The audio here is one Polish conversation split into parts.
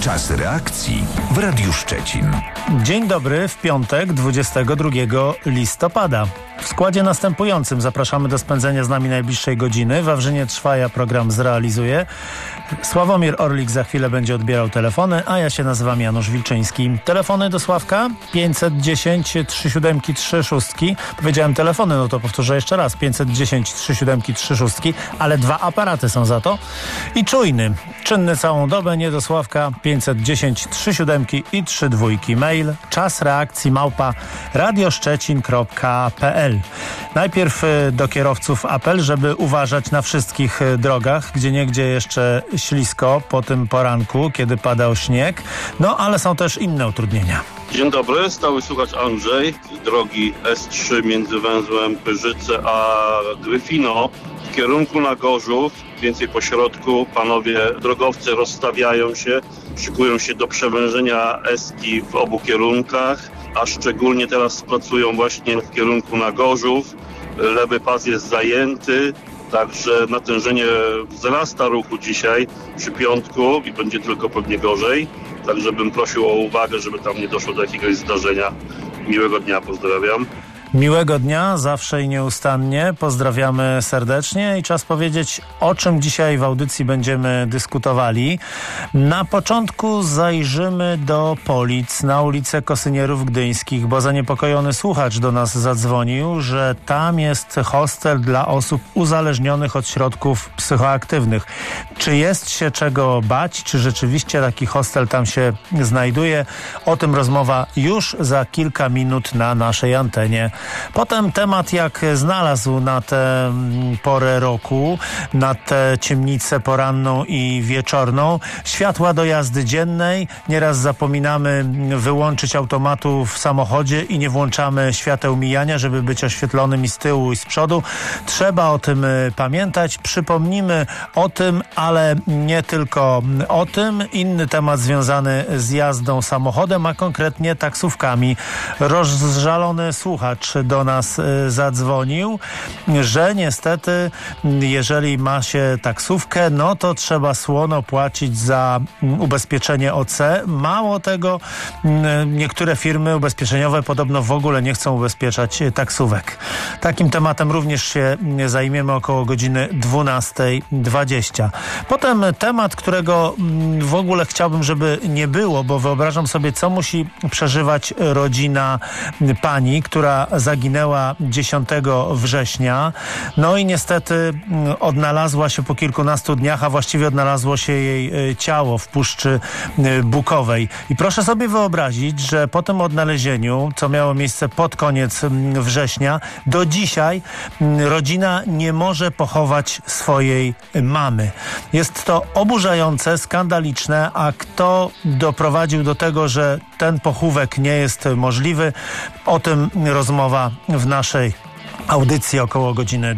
Czas reakcji w Radiu Szczecin. Dzień dobry, w piątek 22 listopada. W składzie następującym zapraszamy do spędzenia z nami najbliższej godziny. Wawrzyniec Trwaja program zrealizuje. Sławomir Orlik za chwilę będzie odbierał telefony, a ja się nazywam Janusz Wilczyński. Telefony do Sławka 510 3736. Powiedziałem telefony, no to powtórzę jeszcze raz. 510 3736, ale dwa aparaty są za to. I czynny całą dobę, nie do Sławka 510 37 i 32. Mail czas reakcji @radioszczecin.pl. Najpierw do kierowców apel, żeby uważać na wszystkich drogach, gdzieniegdzie jeszcze ślisko po tym poranku, kiedy padał śnieg. No, ale są też inne utrudnienia. Dzień dobry, stały słuchacz Andrzej z drogi S3 między węzłem Pyrzyce a Gryfino w kierunku na Gorzów, więcej po środku. Panowie drogowcy rozstawiają się, szykują się do przewężenia Eski w obu kierunkach, a szczególnie teraz pracują właśnie w kierunku na Gorzów. Lewy pas jest zajęty, także natężenie wzrasta ruchu dzisiaj przy piątku i będzie tylko pewnie gorzej. Także bym prosił o uwagę, żeby tam nie doszło do jakiegoś zdarzenia. Miłego dnia, pozdrawiam. Miłego dnia, zawsze i nieustannie. Pozdrawiamy serdecznie i czas powiedzieć, o czym dzisiaj w audycji będziemy dyskutowali. Na początku zajrzymy do Polic na ulicę Kosynierów Gdyńskich, bo zaniepokojony słuchacz do nas zadzwonił, że tam jest hostel dla osób uzależnionych od środków psychoaktywnych. Czy jest się czego bać? Czy rzeczywiście taki hostel tam się znajduje? O tym rozmowa już za kilka minut na naszej antenie. Potem temat jak znalazł na tę porę roku, na tę ciemnicę poranną i wieczorną. Światła do jazdy dziennej. Nieraz zapominamy wyłączyć automatu w samochodzie i nie włączamy świateł mijania, żeby być oświetlonym i z tyłu i z przodu. Trzeba o tym pamiętać. Przypomnimy o tym, ale nie tylko o tym. Inny temat związany z jazdą samochodem, a konkretnie taksówkami. Rozżalony słuchacz do nas zadzwonił, że niestety jeżeli ma się taksówkę, no to trzeba słono płacić za ubezpieczenie OC. Mało tego, niektóre firmy ubezpieczeniowe podobno w ogóle nie chcą ubezpieczać taksówek. Takim tematem również się zajmiemy około godziny 12:20. Potem temat, którego w ogóle chciałbym, żeby nie było, bo wyobrażam sobie, co musi przeżywać rodzina pani, która zaginęła 10 września. No i niestety odnalazła się po kilkunastu dniach, a właściwie odnalazło się jej ciało w Puszczy Bukowej. I proszę sobie wyobrazić, że po tym odnalezieniu, co miało miejsce pod koniec września, do dzisiaj rodzina nie może pochować swojej mamy. Jest to oburzające, skandaliczne, a kto doprowadził do tego, że ten pochówek nie jest możliwy, o tym rozmowa w naszej audycji około godziny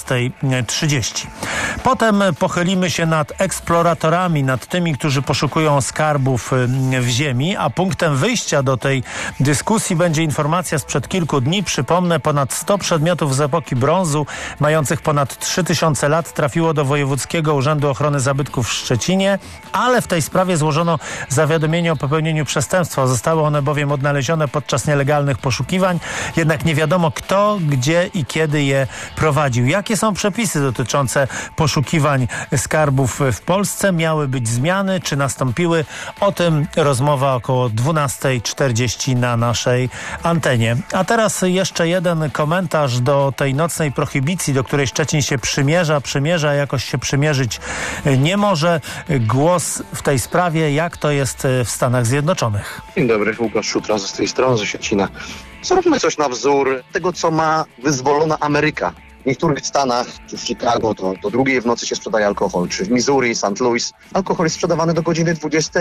12:30. Potem pochylimy się nad eksploratorami, nad tymi, którzy poszukują skarbów w ziemi, a punktem wyjścia do tej dyskusji będzie informacja sprzed kilku dni. Przypomnę, ponad 100 przedmiotów z epoki brązu, mających ponad 3000 lat, trafiło do Wojewódzkiego Urzędu Ochrony Zabytków w Szczecinie, ale w tej sprawie złożono zawiadomienie o popełnieniu przestępstwa. Zostały one bowiem odnalezione podczas nielegalnych poszukiwań, jednak nie wiadomo kto, gdzie i kiedy je prowadził. Jakie są przepisy dotyczące poszukiwań skarbów w Polsce? Miały być zmiany, czy nastąpiły? O tym rozmowa około 12:40 na naszej antenie. A teraz jeszcze jeden komentarz do tej nocnej prohibicji, do której Szczecin się przymierza, jakoś się przymierzyć nie może. Głos w tej sprawie, jak to jest w Stanach Zjednoczonych. Dzień dobry, Łukasz Szutra z tej strony, ze Szczecina. Zróbmy coś na wzór tego, co ma wyzwolona Ameryka. W niektórych stanach, czy w Chicago, to do 2:00 w nocy się sprzedaje alkohol, czy w Missouri, St. Louis, alkohol jest sprzedawany do godziny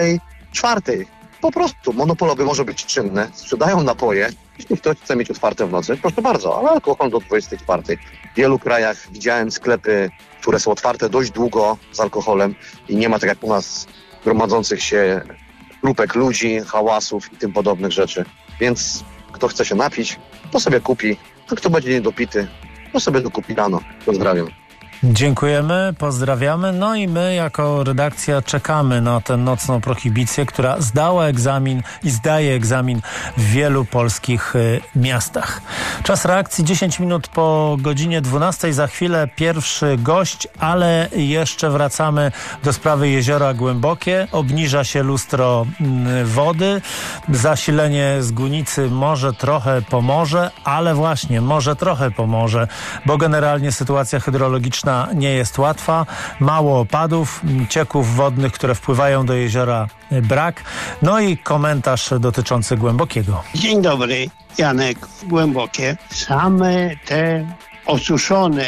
24:00. Po prostu monopolowy może być czynne, sprzedają napoje. Jeśli ktoś chce mieć otwarte w nocy, proszę bardzo, ale alkohol do 24:00. W wielu krajach widziałem sklepy, które są otwarte dość długo z alkoholem i nie ma tak jak u nas gromadzących się grupek ludzi, hałasów i tym podobnych rzeczy. Więc kto chce się napić, to sobie kupi, a kto będzie niedopity, to sobie dokupi rano. Pozdrawiam. Dziękujemy, pozdrawiamy. No i my jako redakcja czekamy na tę nocną prohibicję, która zdała egzamin i zdaje egzamin w wielu polskich miastach. Czas reakcji 10 minut po godzinie 12. Za chwilę pierwszy gość, ale jeszcze wracamy do sprawy Jeziora Głębokie. Obniża się lustro wody. Zasilenie z Gunicy może trochę pomoże, ale właśnie może trochę pomoże, bo generalnie sytuacja hydrologiczna nie jest łatwa. Mało opadów, cieków wodnych, które wpływają do jeziora brak. No i komentarz dotyczący Głębokiego. Dzień dobry, Janek, Głębokie. Same te osuszone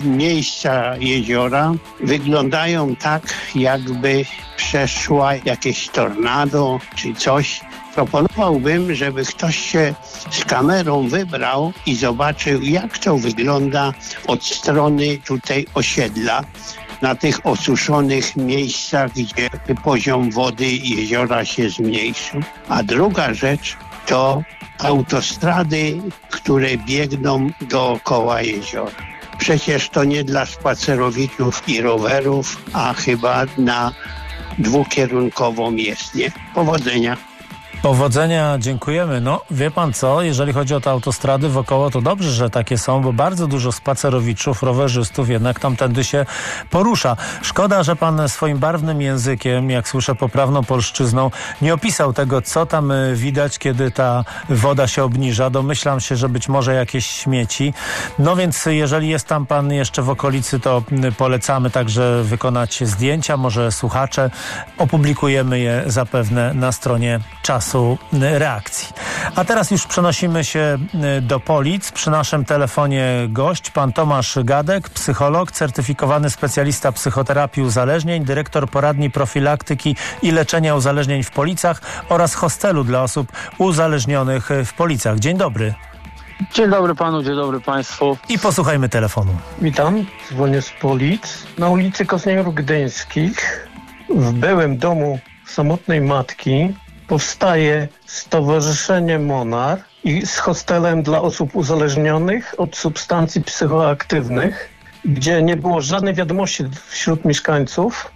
miejsca jeziora wyglądają tak, jakby przeszła jakieś tornado czy coś. Proponowałbym, żeby ktoś się z kamerą wybrał i zobaczył, jak to wygląda od strony tutaj osiedla, na tych osuszonych miejscach, gdzie poziom wody jeziora się zmniejszył. A druga rzecz to autostrady, które biegną dookoła jeziora. Przecież to nie dla spacerowiczów i rowerów, a chyba na dwukierunkową jezdnię. Powodzenia. Powodzenia, dziękujemy. No, wie pan co, jeżeli chodzi o te autostrady wokoło, to dobrze, że takie są, bo bardzo dużo spacerowiczów, rowerzystów jednak tamtędy się porusza. Szkoda, że pan swoim barwnym językiem, jak słyszę poprawną polszczyzną, nie opisał tego, co tam widać, kiedy ta woda się obniża. Domyślam się, że być może jakieś śmieci. No więc jeżeli jest tam pan jeszcze w okolicy, to polecamy także wykonać zdjęcia, może słuchacze. Opublikujemy je zapewne na stronie Czasu Reakcji. A teraz już przenosimy się do Polic. Przy naszym telefonie gość, pan Tomasz Gadek, psycholog, certyfikowany specjalista psychoterapii uzależnień, dyrektor poradni profilaktyki i leczenia uzależnień w Policach oraz hostelu dla osób uzależnionych w Policach. Dzień dobry. Dzień dobry panu, dzień dobry państwu. I posłuchajmy telefonu. Witam, dzwonię z Polic. Na ulicy Kosniarów Gdyńskich w byłym domu samotnej matki powstaje Stowarzyszenie Monar i z hostelem dla osób uzależnionych od substancji psychoaktywnych, gdzie nie było żadnej wiadomości wśród mieszkańców.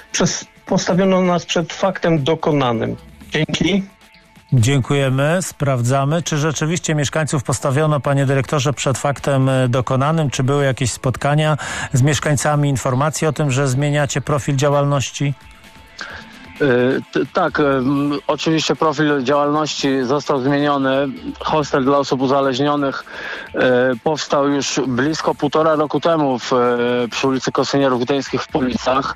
Postawiono nas przed faktem dokonanym. Dzięki. Dziękujemy, sprawdzamy. Czy rzeczywiście mieszkańców postawiono, panie dyrektorze, przed faktem dokonanym? Czy były jakieś spotkania z mieszkańcami, informacje o tym, że zmieniacie profil działalności? Tak, oczywiście profil działalności został zmieniony. Hostel dla osób uzależnionych powstał już blisko 1,5 roku temu przy ulicy Kosynierów Gdyńskich w Policach.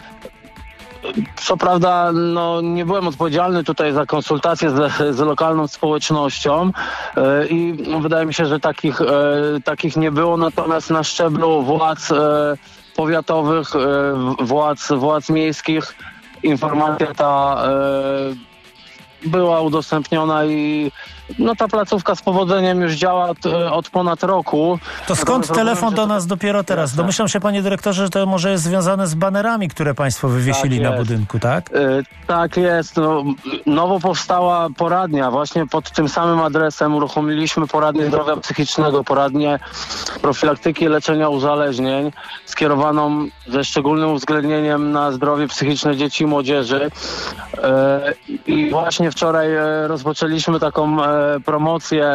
Co prawda nie byłem odpowiedzialny tutaj za konsultacje z lokalną społecznością i wydaje mi się, że takich nie było, natomiast na szczeblu władz powiatowych, władz miejskich informacja ta była udostępniona i ta placówka z powodzeniem już działa od ponad roku. To skąd telefon do nas dopiero teraz? Jasne. Domyślam się, panie dyrektorze, że to może jest związane z banerami, które państwo wywiesili na budynku, tak? Tak jest. Nowo powstała poradnia. Właśnie pod tym samym adresem uruchomiliśmy poradnię zdrowia psychicznego, poradnię profilaktyki i leczenia uzależnień, skierowaną ze szczególnym uwzględnieniem na zdrowie psychiczne dzieci i młodzieży. I właśnie wczoraj rozpoczęliśmy taką promocję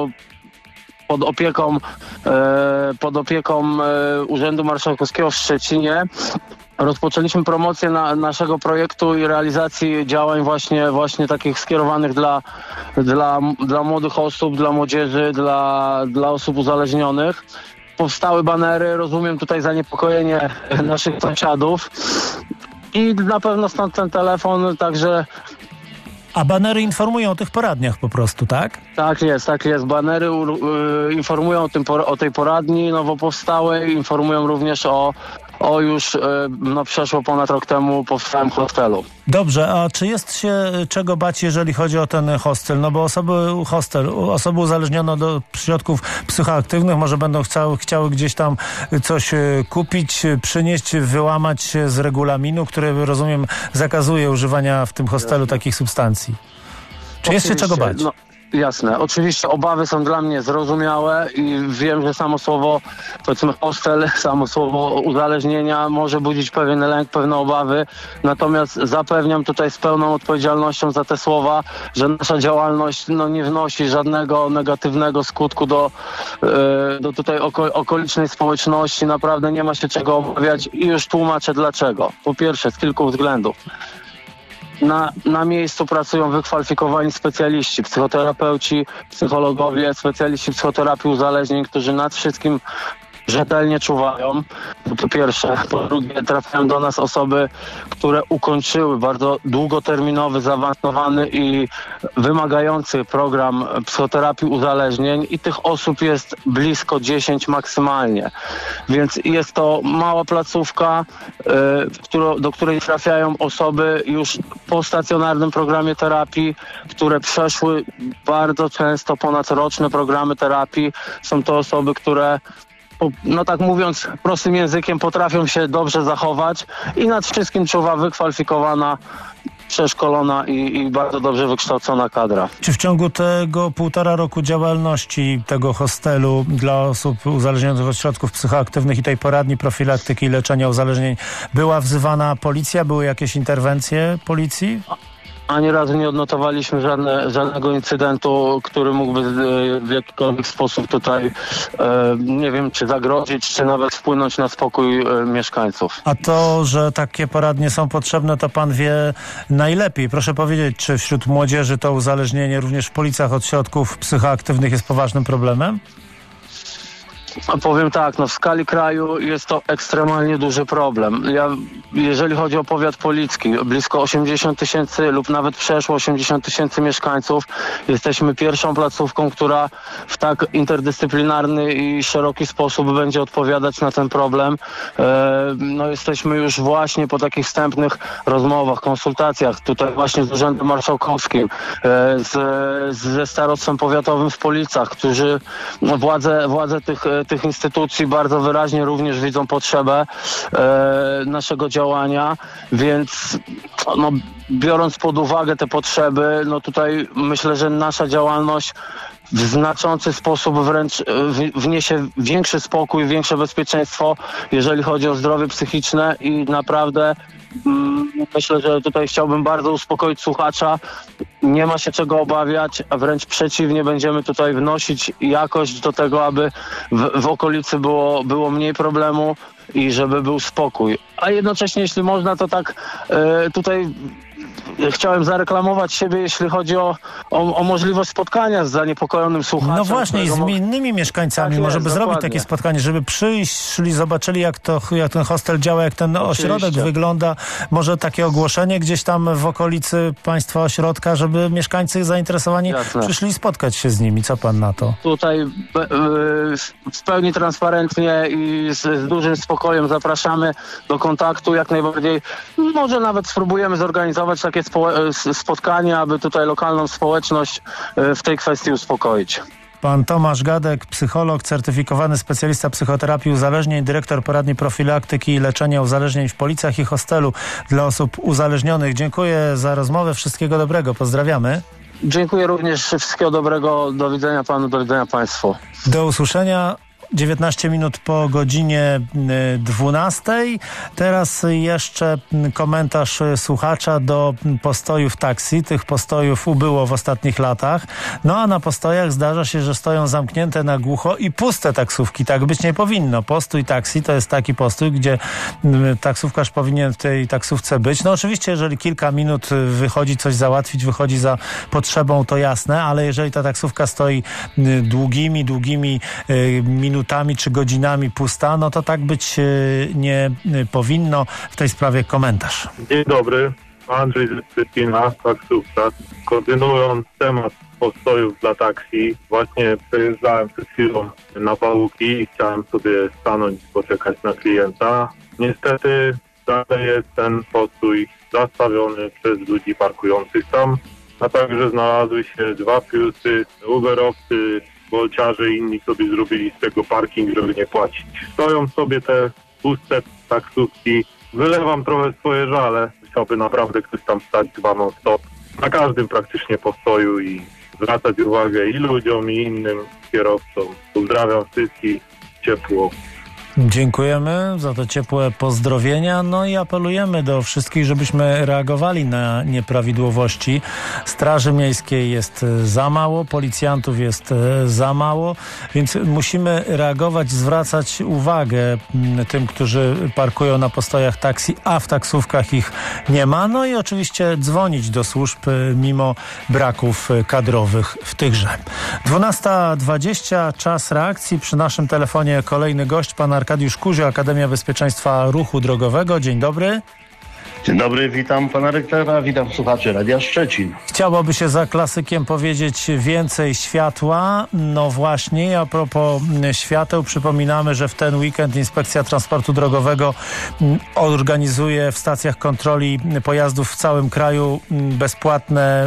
pod opieką Urzędu Marszałkowskiego w Szczecinie. Rozpoczęliśmy promocję naszego projektu i realizacji działań właśnie takich skierowanych dla młodych osób, dla młodzieży, dla osób uzależnionych. Powstały banery, rozumiem tutaj zaniepokojenie naszych sąsiadów i na pewno stąd ten telefon, także... A banery informują o tych poradniach po prostu, tak? Tak jest. Banery informują o tej poradni nowo powstałej, informują również o już przeszło ponad rok temu powstałym hostelu. Dobrze, a czy jest się czego bać, jeżeli chodzi o ten hostel? No bo osoby uzależnione do środków psychoaktywnych może będą chciały gdzieś tam coś kupić, przynieść, wyłamać się z regulaminu, który, rozumiem, zakazuje używania w tym hostelu takich substancji. Czy jest się czego bać? Jasne. Oczywiście obawy są dla mnie zrozumiałe i wiem, że samo słowo, powiedzmy hostel, samo słowo uzależnienia może budzić pewien lęk, pewne obawy. Natomiast zapewniam tutaj z pełną odpowiedzialnością za te słowa, że nasza działalność nie wnosi żadnego negatywnego skutku do tutaj okolicznej społeczności. Naprawdę nie ma się czego obawiać i już tłumaczę dlaczego. Po pierwsze, z kilku względów. Na miejscu pracują wykwalifikowani specjaliści, psychoterapeuci, psychologowie, specjaliści psychoterapii uzależnień, którzy nad wszystkim rzetelnie czuwają. To pierwsze. Po drugie, trafiają do nas osoby, które ukończyły bardzo długoterminowy, zaawansowany i wymagający program psychoterapii uzależnień i tych osób jest blisko 10 maksymalnie. Więc jest to mała placówka, do której trafiają osoby już po stacjonarnym programie terapii, które przeszły bardzo często ponadroczne programy terapii. Są to osoby, które tak mówiąc prostym językiem, potrafią się dobrze zachować i nad wszystkim czuwa wykwalifikowana, przeszkolona i bardzo dobrze wykształcona kadra. Czy w ciągu tego 1,5 roku działalności tego hostelu dla osób uzależnionych od środków psychoaktywnych i tej poradni profilaktyki i leczenia uzależnień była wzywana policja? Były jakieś interwencje policji? Ani razu nie odnotowaliśmy żadnego incydentu, który mógłby w jakikolwiek sposób tutaj, nie wiem, czy zagrozić, czy nawet wpłynąć na spokój mieszkańców. A to, że takie poradnie są potrzebne, to pan wie najlepiej. Proszę powiedzieć, czy wśród młodzieży to uzależnienie również w Policach od środków psychoaktywnych jest poważnym problemem? Powiem tak, w skali kraju jest to ekstremalnie duży problem. Jeżeli chodzi o powiat policki, blisko 80 000 lub nawet przeszło 80 000 mieszkańców, jesteśmy pierwszą placówką, która w tak interdyscyplinarny i szeroki sposób będzie odpowiadać na ten problem. Jesteśmy już właśnie po takich wstępnych rozmowach, konsultacjach, tutaj właśnie z Urzędem Marszałkowskim, ze starostwem powiatowym w Policach, którzy władze tych instytucji bardzo wyraźnie również widzą potrzebę naszego działania, więc biorąc pod uwagę te potrzeby, tutaj myślę, że nasza działalność w znaczący sposób wręcz wniesie większy spokój, większe bezpieczeństwo, jeżeli chodzi o zdrowie psychiczne i naprawdę myślę, że tutaj chciałbym bardzo uspokoić słuchacza. Nie ma się czego obawiać, a wręcz przeciwnie, będziemy tutaj wnosić jakość do tego, aby w okolicy było mniej problemu i żeby był spokój. A jednocześnie, jeśli można, to tak tutaj chciałem zareklamować siebie, jeśli chodzi o możliwość spotkania z zaniepokojonym słuchaczem. No właśnie, i z innymi mieszkańcami. Tak, może by zrobić takie spotkanie, żeby przyszli, zobaczyli jak ten hostel działa, jak ten ośrodek wygląda. Może takie ogłoszenie gdzieś tam w okolicy państwa ośrodka, żeby mieszkańcy zainteresowani przyszli spotkać się z nimi. Co pan na to? Tutaj w pełni transparentnie i z dużym spokojem zapraszamy do kontaktu jak najbardziej. Może nawet spróbujemy zorganizować takie spotkanie, aby tutaj lokalną społeczność w tej kwestii uspokoić. Pan Tomasz Gadek, psycholog, certyfikowany specjalista psychoterapii uzależnień, dyrektor poradni profilaktyki i leczenia uzależnień w Policach i hostelu dla osób uzależnionych. Dziękuję za rozmowę. Wszystkiego dobrego. Pozdrawiamy. Dziękuję również. Wszystkiego dobrego. Do widzenia panu, do widzenia państwu. Do usłyszenia. 19 minut po godzinie 12. Teraz jeszcze komentarz słuchacza do postojów taksi. Tych postojów ubyło w ostatnich latach. A na postojach zdarza się, że stoją zamknięte na głucho i puste taksówki. Tak być nie powinno. Postój taksi to jest taki postój, gdzie taksówkarz powinien w tej taksówce być. Oczywiście, jeżeli kilka minut wychodzi coś załatwić, wychodzi za potrzebą, to jasne, ale jeżeli ta taksówka stoi długimi minutami czy godzinami pusta, to tak być nie powinno. W tej sprawie komentarz. Dzień dobry, Andrzej ze Szczecina, taksówka. Kontynuując temat postojów dla taksi, właśnie przejeżdżałem przed chwilą na Pałuki i chciałem sobie stanąć, poczekać na klienta. Niestety dalej jest ten postój zastawiony przez ludzi parkujących tam, a także znalazły się 2 Priusy, Uberowcy, Bolciarze i inni sobie zrobili z tego parking, żeby nie płacić. Stoją sobie te puste taksówki. Wylewam trochę swoje żale. Chciałby naprawdę ktoś tam stać 2 non-stop. Na każdym praktycznie postoju i zwracać uwagę i ludziom, i innym kierowcom. Pozdrawiam wszystkich ciepło. Dziękujemy za te ciepłe pozdrowienia. No i apelujemy do wszystkich, żebyśmy reagowali na nieprawidłowości. Straży Miejskiej jest za mało, policjantów jest za mało, więc musimy reagować, zwracać uwagę tym, którzy parkują na postojach taksi, a w taksówkach ich nie ma. No i oczywiście dzwonić do służb mimo braków kadrowych w tychże. 12:20, czas reakcji. Przy naszym telefonie kolejny gość, pan Arkadiusz Kuzio, Akademia Bezpieczeństwa Ruchu Drogowego. Dzień dobry. Dzień dobry, witam pana rektora, witam słuchaczy Radia Szczecin. Chciałoby się za klasykiem powiedzieć więcej światła. No właśnie, a propos świateł, przypominamy, że w ten weekend Inspekcja Transportu Drogowego organizuje w stacjach kontroli pojazdów w całym kraju bezpłatne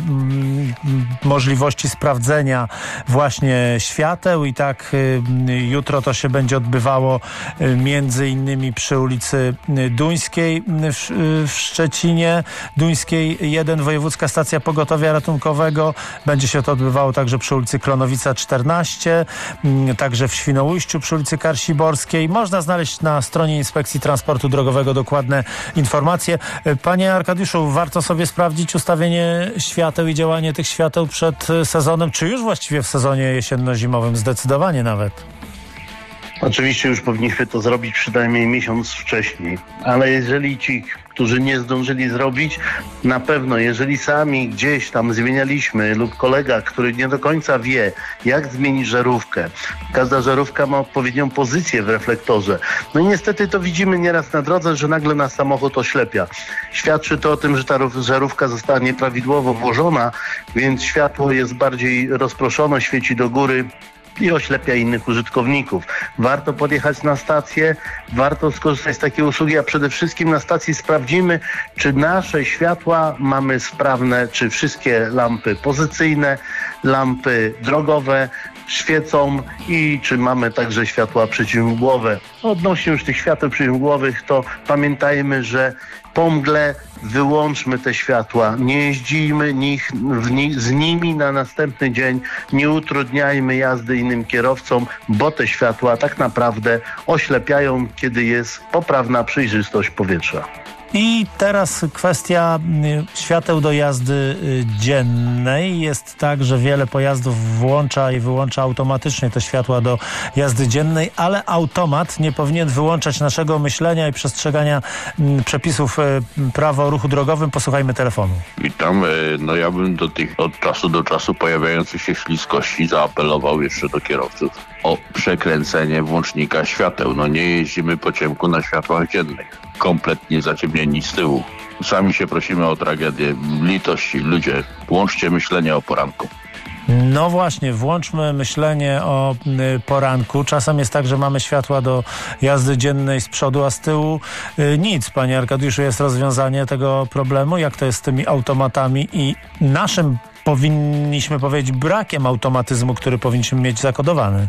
możliwości sprawdzenia właśnie świateł i tak jutro to się będzie odbywało między innymi przy ulicy Duńskiej w Szczecinie, Duńskiej 1, Wojewódzka Stacja Pogotowia Ratunkowego. Będzie się to odbywało także przy ulicy Klonowica 14, także w Świnoujściu przy ulicy Karsiborskiej. Można znaleźć na stronie Inspekcji Transportu Drogowego dokładne informacje. Panie Arkadiuszu, warto sobie sprawdzić ustawienie świateł i działanie tych świateł przed sezonem, czy już właściwie w sezonie jesienno-zimowym, zdecydowanie nawet. Oczywiście już powinniśmy to zrobić przynajmniej miesiąc wcześniej, ale jeżeli ci, którzy nie zdążyli zrobić, na pewno jeżeli sami gdzieś tam zmienialiśmy lub kolega, który nie do końca wie, jak zmienić żarówkę. Każda żarówka ma odpowiednią pozycję w reflektorze. No i niestety to widzimy nieraz na drodze, że nagle nas samochód oślepia. Świadczy to o tym, że ta żarówka została nieprawidłowo włożona, więc światło jest bardziej rozproszone, świeci do góry i oślepia innych użytkowników. Warto podjechać na stację, warto skorzystać z takiej usługi, a przede wszystkim na stacji sprawdzimy, czy nasze światła mamy sprawne, czy wszystkie lampy pozycyjne, lampy drogowe świecą i czy mamy także światła przeciwmgłowe. Odnośnie już tych świateł przeciwmgłowych, to pamiętajmy, że po mgle wyłączmy te światła, nie jeździmy z nimi na następny dzień, nie utrudniajmy jazdy innym kierowcom, bo te światła tak naprawdę oślepiają, kiedy jest poprawna przejrzystość powietrza. I teraz kwestia świateł do jazdy dziennej. Jest tak, że wiele pojazdów włącza i wyłącza automatycznie te światła do jazdy dziennej, ale automat nie powinien wyłączać naszego myślenia i przestrzegania przepisów prawa o ruchu drogowym. Posłuchajmy telefonu. Witam. No ja bym do tych od czasu do czasu pojawiających się śliskości zaapelował jeszcze do kierowców o przekręcenie włącznika świateł. No nie jeździmy po ciemku na światłach dziennych. Kompletnie zaciemnieni z tyłu. Sami się prosimy o tragedię. Litości, ludzie, włączcie myślenie o poranku. No właśnie, włączmy myślenie o poranku. Czasem jest tak, że mamy światła do jazdy dziennej z przodu, a z tyłu nic. Panie Arkadiuszu, jest rozwiązanie tego problemu? Jak to jest z tymi automatami i naszym, powinniśmy powiedzieć, brakiem automatyzmu, który powinniśmy mieć zakodowany?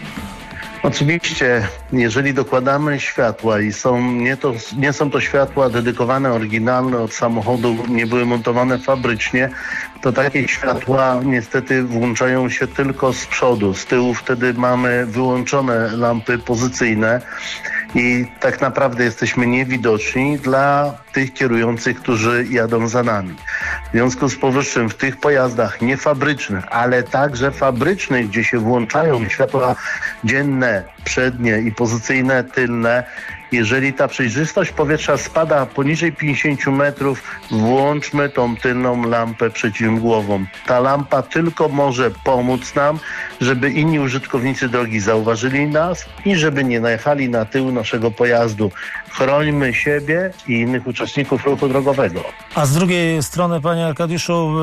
Oczywiście, jeżeli dokładamy światła i nie są to światła dedykowane, oryginalne od samochodu, nie były montowane fabrycznie, to takie światła niestety włączają się tylko z przodu. Z tyłu wtedy mamy wyłączone lampy pozycyjne i tak naprawdę jesteśmy niewidoczni dla tych kierujących, którzy jadą za nami. W związku z powyższym w tych pojazdach niefabrycznych, ale także fabrycznych, gdzie się włączają światła dzienne, przednie i pozycyjne, tylne, jeżeli ta przejrzystość powietrza spada poniżej 50 metrów, włączmy tą tylną lampę przeciwmgłową. Ta lampa tylko może pomóc nam, żeby inni użytkownicy drogi zauważyli nas i żeby nie najechali na tył naszego pojazdu. Chrońmy siebie i innych uczestników ruchu drogowego. A z drugiej strony, panie Arkadiuszu,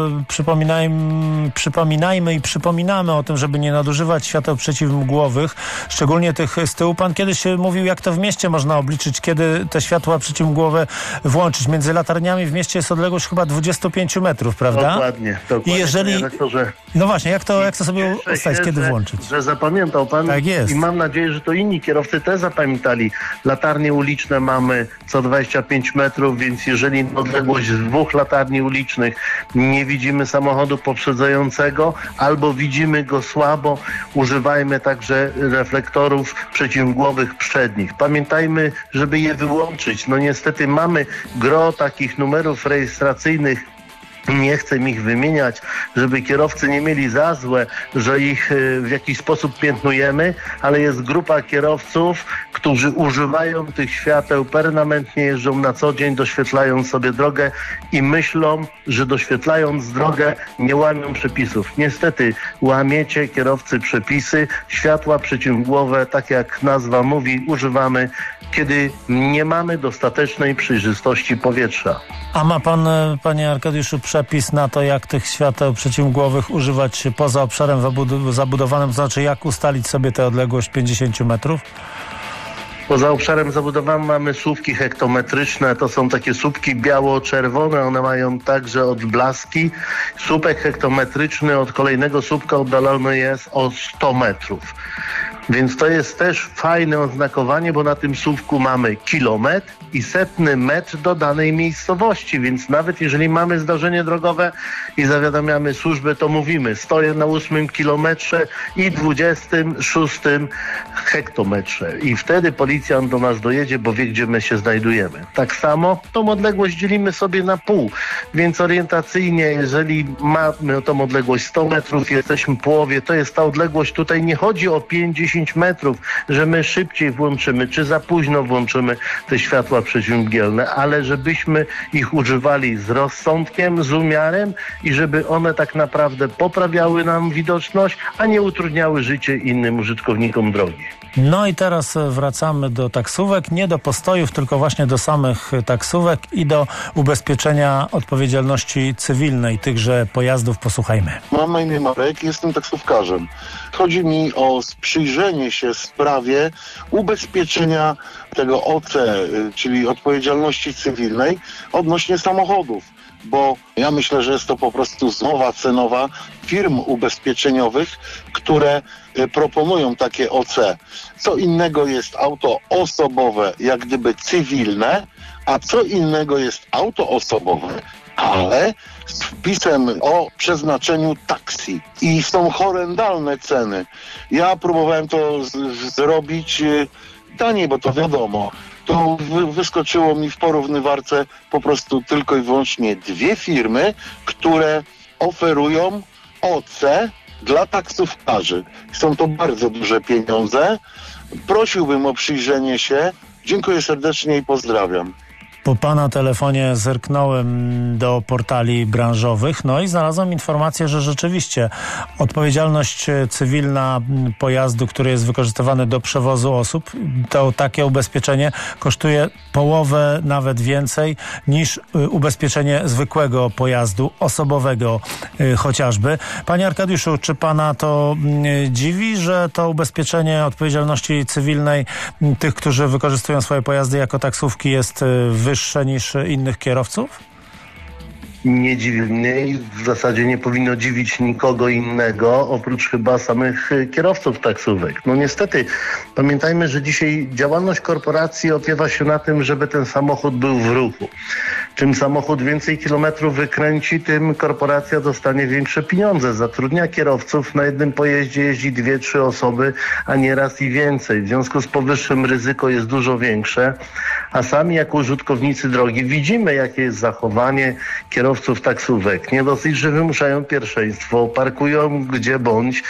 przypominajmy i przypominamy o tym, żeby nie nadużywać świateł przeciwmgłowych, szczególnie tych z tyłu. Pan kiedyś mówił, jak to w mieście można obliczyć, kiedy te światła przeciwmgłowe włączyć. Między latarniami w mieście jest odległość chyba 25 metrów, prawda? Dokładnie. I jeżeli... No właśnie, jak to sobie ustalić, kiedy włączyć? Że zapamiętał pan. Tak jest. I mam nadzieję, że to inni kierowcy też zapamiętali. Latarnie uliczne mamy co 25 metrów. więc jeżeli odległość z 2 latarni ulicznych nie widzimy samochodu poprzedzającego albo widzimy go słabo, używajmy także reflektorów przeciwmgłowych przednich. Pamiętajmy, żeby je wyłączyć. No niestety mamy gro takich numerów rejestracyjnych, nie chcę ich wymieniać, żeby kierowcy nie mieli za złe, że ich w jakiś sposób piętnujemy, ale jest grupa kierowców, którzy używają tych świateł, permanentnie jeżdżą na co dzień, doświetlają sobie drogę i myślą, że doświetlając drogę nie łamią przepisów. Niestety łamiecie, kierowcy, przepisy. Światła przeciwmgłowe, tak jak nazwa mówi, używamy, kiedy nie mamy dostatecznej przejrzystości powietrza. A ma pan, panie Arkadiuszu, przepis na to, jak tych świateł przeciwmgłowych używać poza obszarem zabudowanym, to znaczy jak ustalić sobie tę odległość 50 metrów? Poza obszarem zabudowanym mamy słupki hektometryczne. To są takie słupki biało-czerwone. One mają także odblaski. Słupek hektometryczny od kolejnego słupka oddalony jest o 100 metrów. Więc to jest też fajne oznakowanie, bo na tym słupku mamy kilometr i 100 metr do danej miejscowości, więc nawet jeżeli mamy zdarzenie drogowe i zawiadamiamy służbę, to mówimy, stoję na 8 kilometrze i 26 hektometrze i wtedy policjant do nas dojedzie, bo wie, gdzie my się znajdujemy. Tak samo tą odległość dzielimy sobie na pół, więc orientacyjnie, jeżeli mamy tą odległość 100 metrów, jesteśmy w połowie, to jest ta odległość. Tutaj nie chodzi o 50 metrów, że my szybciej włączymy, czy za późno włączymy te światła przeciwmgielne, ale żebyśmy ich używali z rozsądkiem, z umiarem i żeby one tak naprawdę poprawiały nam widoczność, a nie utrudniały życie innym użytkownikom drogi. No i teraz wracamy do taksówek, nie do postojów, tylko właśnie do samych taksówek i do ubezpieczenia odpowiedzialności cywilnej tychże pojazdów. Posłuchajmy. Mam na imię Marek, jestem taksówkarzem. Chodzi mi o przyjrzenie się sprawie ubezpieczenia tego OC, czyli odpowiedzialności cywilnej odnośnie samochodów. Bo ja myślę, że jest to po prostu zmowa cenowa firm ubezpieczeniowych, które proponują takie OC. Co innego jest auto osobowe, jak gdyby cywilne, a co innego jest auto osobowe, ale z wpisem o przeznaczeniu taksi. I są horrendalne ceny. Ja próbowałem to zrobić taniej, bo to wiadomo. To wyskoczyło mi w porównywarce po prostu tylko i wyłącznie 2 firmy, które oferują OC dla taksówkarzy. Są to bardzo duże pieniądze. Prosiłbym o przyjrzenie się. Dziękuję serdecznie i pozdrawiam. Po pana telefonie zerknąłem do portali branżowych, no i znalazłem informację, że rzeczywiście odpowiedzialność cywilna pojazdu, który jest wykorzystywany do przewozu osób, to takie ubezpieczenie kosztuje połowę, nawet więcej niż ubezpieczenie zwykłego pojazdu, osobowego chociażby. Panie Arkadiuszu, czy pana to dziwi, że to ubezpieczenie odpowiedzialności cywilnej tych, którzy wykorzystują swoje pojazdy jako taksówki, jest wyższe niż innych kierowców? Nie dziwi mnie i w zasadzie nie powinno dziwić nikogo innego, oprócz chyba samych kierowców taksówek. No niestety, pamiętajmy, że dzisiaj działalność korporacji opiewa się na tym, żeby ten samochód był w ruchu. Czym samochód więcej kilometrów wykręci, tym korporacja dostanie większe pieniądze. Zatrudnia kierowców, na jednym pojeździe jeździ 2-3 osoby, a nieraz i więcej. W związku z powyższym ryzyko jest dużo większe, a sami jako użytkownicy drogi widzimy, jakie jest zachowanie kierowców taksówek. Nie dosyć, że wymuszają pierwszeństwo, parkują gdzie bądź.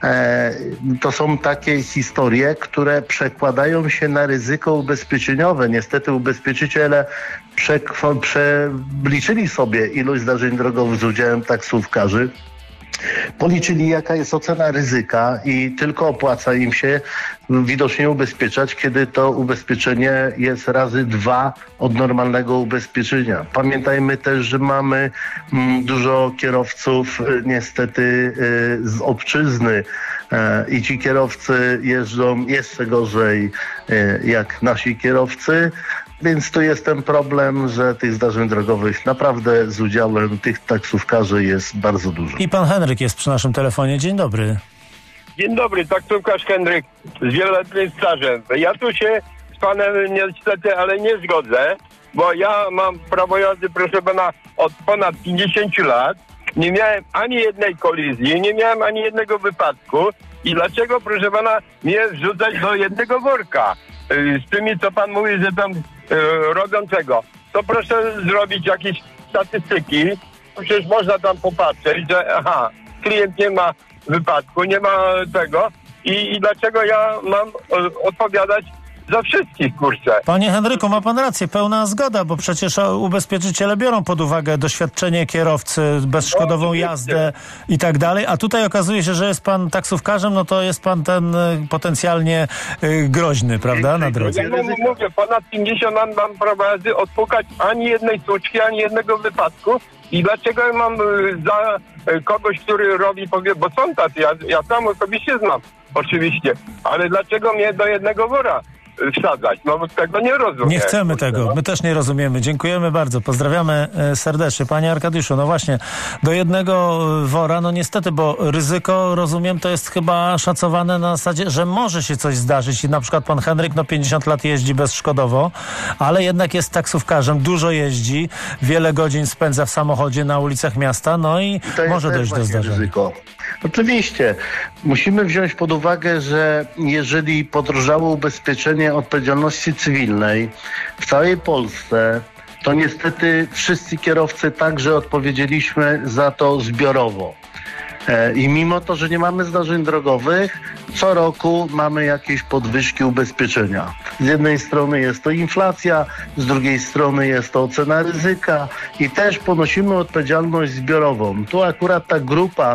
To są takie historie, które przekładają się na ryzyko ubezpieczeniowe. Niestety ubezpieczyciele przeliczyli sobie ilość zdarzeń drogowych z udziałem taksówkarzy, policzyli, jaka jest ocena ryzyka i tylko opłaca im się widocznie ubezpieczać, kiedy to ubezpieczenie jest razy 2 od normalnego ubezpieczenia. Pamiętajmy też, że mamy dużo kierowców niestety z obczyzny i ci kierowcy jeżdżą jeszcze gorzej jak nasi kierowcy. Więc tu jest ten problem, że tych zdarzeń drogowych naprawdę z udziałem tych taksówkarzy jest bardzo dużo. I pan Henryk jest przy naszym telefonie. Dzień dobry. Dzień dobry, taksówkarz Henryk z wieloletnim stażem. Ja tu się z panem niestety, ale nie zgodzę. bo ja mam prawo jazdy, proszę pana, od ponad 50 lat. Nie miałem ani jednej kolizji, nie miałem ani jednego wypadku. I dlaczego, proszę pana, mnie wrzucać do jednego worka? Z tymi, co pan mówi, że tam robią tego. To proszę zrobić jakieś statystyki. Przecież można tam popatrzeć, że klient nie ma wypadku, nie ma tego. I dlaczego ja mam odpowiadać za wszystkich, kurczę. Panie Henryku, ma pan rację, pełna zgoda, bo przecież ubezpieczyciele biorą pod uwagę doświadczenie kierowcy, bezszkodową jazdę i tak dalej, a tutaj okazuje się, że jest pan taksówkarzem, no to jest pan ten potencjalnie groźny, prawda, na drodze. Ja mówię, ponad 50 mam prawo jazdy, odpukać ani jednej suczki, ani jednego wypadku. I dlaczego ja mam za kogoś, który robi, bo są tacy, ja sam osobiście znam, oczywiście, ale dlaczego mnie do jednego wora wsadzać? No tego nie rozumiem. Nie chcemy tego, my też nie rozumiemy. Dziękujemy bardzo, pozdrawiamy serdecznie. Panie Arkadiuszu, no właśnie, do jednego wora, no niestety, bo ryzyko, rozumiem, to jest chyba szacowane na zasadzie, że może się coś zdarzyć i na przykład pan Henryk, 50 lat jeździ bezszkodowo, ale jednak jest taksówkarzem, dużo jeździ, wiele godzin spędza w samochodzie na ulicach miasta, no i może dojść do zdarzenia. Ryzyko. Oczywiście. Musimy wziąć pod uwagę, że jeżeli podrożało ubezpieczenie odpowiedzialności cywilnej w całej Polsce, to niestety wszyscy kierowcy także odpowiedzieliśmy za to zbiorowo. I mimo to, że nie mamy zdarzeń drogowych, co roku mamy jakieś podwyżki ubezpieczenia. Z jednej strony jest to inflacja, z drugiej strony jest to ocena ryzyka i też ponosimy odpowiedzialność zbiorową. Tu akurat ta grupa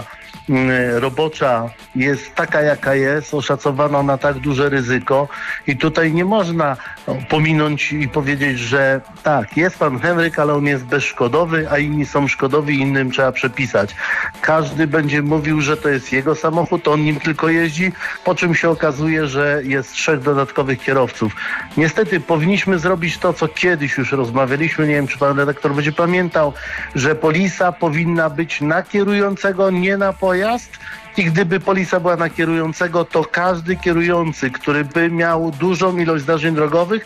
robocza jest taka, jaka jest, oszacowana na tak duże ryzyko i tutaj nie można pominąć i powiedzieć, że tak, jest pan Henryk, ale on jest bezszkodowy, a inni są szkodowi, innym trzeba przepisać. Każdy będzie mówił, że to jest jego samochód, on nim tylko jeździ, po czym się okazuje, że jest 3 dodatkowych kierowców. Niestety powinniśmy zrobić to, co kiedyś już rozmawialiśmy, nie wiem, czy pan redaktor będzie pamiętał, że polisa powinna być na kierującego, nie na pojazd. I gdyby polisa była na kierującego, to każdy kierujący, który by miał dużą ilość zdarzeń drogowych,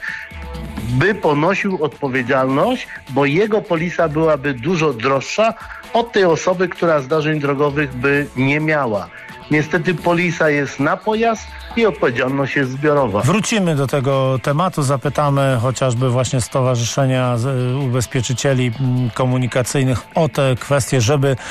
by ponosił odpowiedzialność, bo jego polisa byłaby dużo droższa od tej osoby, która zdarzeń drogowych by nie miała. Niestety polisa jest na pojazd i odpowiedzialność jest zbiorowa. Wrócimy do tego tematu, zapytamy chociażby właśnie Stowarzyszenia Ubezpieczycieli Komunikacyjnych o te kwestie,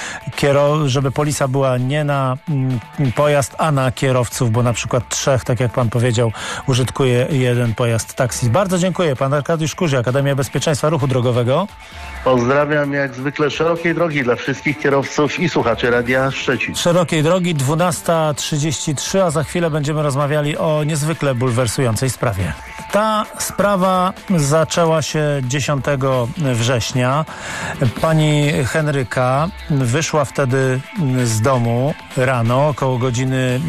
żeby polisa była nie na pojazd, a na kierowców, bo na przykład 3, tak jak pan powiedział, użytkuje jeden pojazd taksi. Bardzo dziękuję. Pan Arkadiusz Kurzy, Akademia Bezpieczeństwa Ruchu Drogowego. Pozdrawiam jak zwykle szerokiej drogi dla wszystkich kierowców i słuchaczy Radia Szczecin. Szerokiej drogi, 12:33, a za chwilę będziemy rozmawiali o niezwykle bulwersującej sprawie. Ta sprawa zaczęła się 10 września. Pani Henryka wyszła wtedy z domu rano, około godziny